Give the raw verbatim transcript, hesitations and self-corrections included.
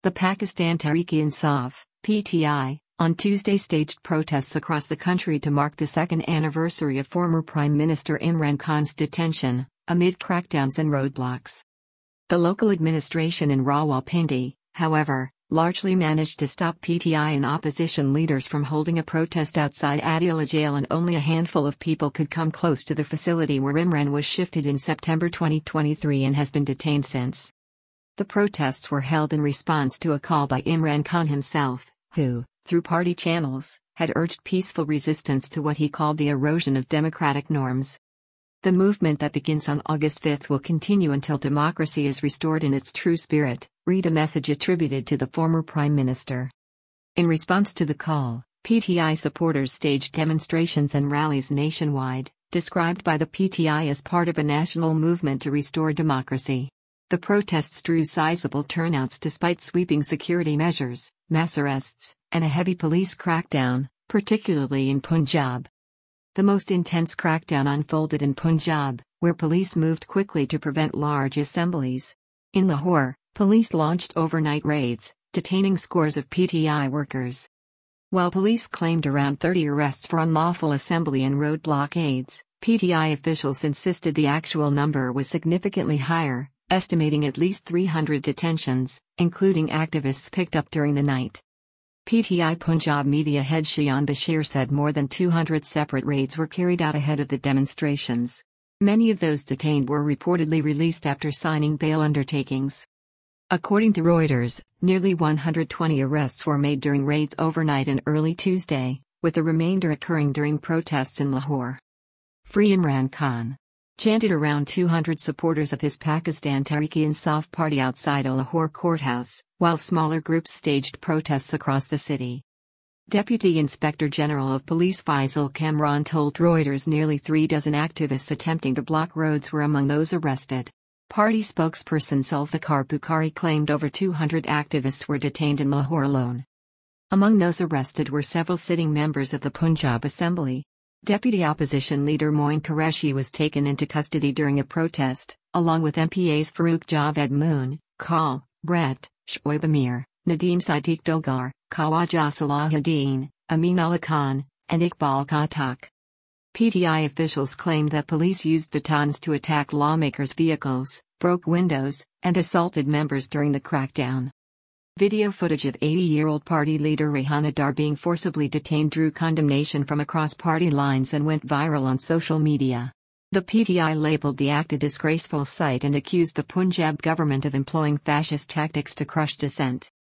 The Pakistan Tehreek-e-Insaf (P T I) on Tuesday staged protests across the country to mark the second anniversary of former Prime Minister Imran Khan's detention, amid crackdowns and roadblocks. The local administration in Rawalpindi, however, largely managed to stop P T I and opposition leaders from holding a protest outside Adiala jail, and only a handful of people could come close to the facility where Imran was shifted in September twenty twenty-three and has been detained since. The protests were held in response to a call by Imran Khan himself, who, through party channels, had urged peaceful resistance to what he called the erosion of democratic norms. The movement that begins on August fifth will continue until democracy is restored in its true spirit, read a message attributed to the former prime minister. In response to the call, P T I supporters staged demonstrations and rallies nationwide, described by the P T I as part of a national movement to restore democracy. The protests drew sizable turnouts despite sweeping security measures, mass arrests, and a heavy police crackdown, particularly in Punjab. The most intense crackdown unfolded in Punjab, where police moved quickly to prevent large assemblies. In Lahore, police launched overnight raids, detaining scores of P T I workers. While police claimed around thirty arrests for unlawful assembly and road blockades, P T I officials insisted the actual number was significantly higher, estimating at least three hundred detentions, including activists picked up during the night. P T I Punjab media head Shayan Bashir said more than two hundred separate raids were carried out ahead of the demonstrations. Many of those detained were reportedly released after signing bail undertakings. According to Reuters, nearly one hundred twenty arrests were made during raids overnight and early Tuesday, with the remainder occurring during protests in Lahore. Free Imran Khan, chanted around two hundred supporters of his Pakistan Tehreek-e-Insaf party outside a Lahore courthouse, while smaller groups staged protests across the city. Deputy Inspector General of Police Faisal Kamran told Reuters nearly three dozen activists attempting to block roads were among those arrested. Party spokesperson Zulfikar Bukhari claimed over two hundred activists were detained in Lahore alone. Among those arrested were several sitting members of the Punjab Assembly. Deputy Opposition Leader Moin Qureshi was taken into custody during a protest, along with M P As Farooq Javed Moon, Kal, Brett, Shoaib Amir, Nadeem Siddique Dogar, Khawaja Salahuddin, Amin Allah Khan, and Iqbal Khattak. P T I officials claimed that police used batons to attack lawmakers' vehicles, broke windows, and assaulted members during the crackdown. Video footage of eighty-year-old party leader Rehana Dar being forcibly detained drew condemnation from across party lines and went viral on social media. The P T I labeled the act a disgraceful sight and accused the Punjab government of employing fascist tactics to crush dissent.